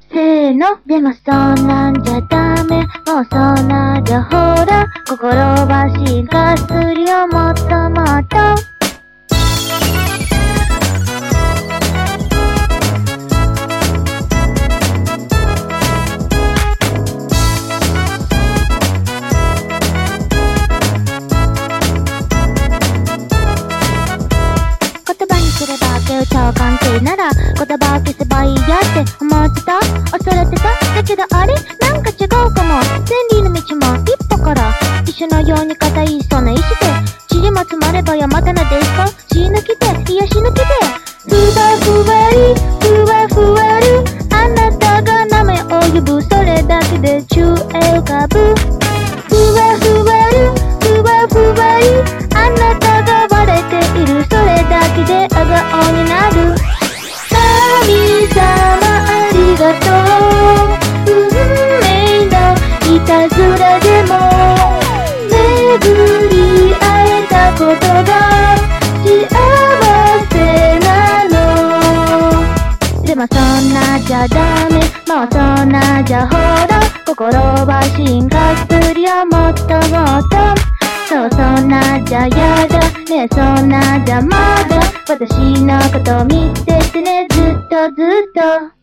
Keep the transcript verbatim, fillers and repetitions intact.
せーの。でもそんなんじゃダメ。もうそんなんじゃほら心は進化するよもっともっと。超関係なら言葉を消せばいいやって思ってた、恐れてた。だけどあれなんか違うかも。千里の道も一歩から一緒のように固いそうな意志で塵も積まれば山棚ですか。死抜きで癒し抜きでふわふわりふわふわるあなたが名前を呼ぶそれだけで宙へ浮かぶ。ふわふわるふわふわりあなたが笑えているそれだけで笑顔になる。神様ありがとう。運命のいたずらでも巡り会えたことが幸せなの。でもそんなじゃダメ。もうそんなじゃほら心は進化するよもっともっと。そうそんなじゃやだねえそんなじゃまだ私のこと見ててねずっとずっと。